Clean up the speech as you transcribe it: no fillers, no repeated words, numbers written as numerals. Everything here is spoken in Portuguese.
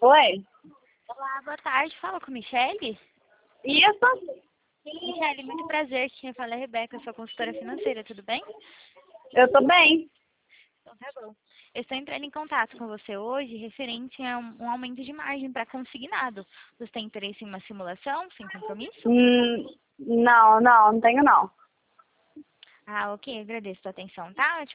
Oi? Olá, boa tarde. Fala com a Michele. Isso? Michele, muito prazer. Quem fala é a Rebeca, sua consultora financeira, tudo bem? Eu tô bem. Então tá bom. Eu estou entrando em contato com você hoje referente a um aumento de margem para consignado. Você tem interesse em uma simulação sem compromisso? Não tenho não. Ah, ok. Agradeço a sua atenção, tá?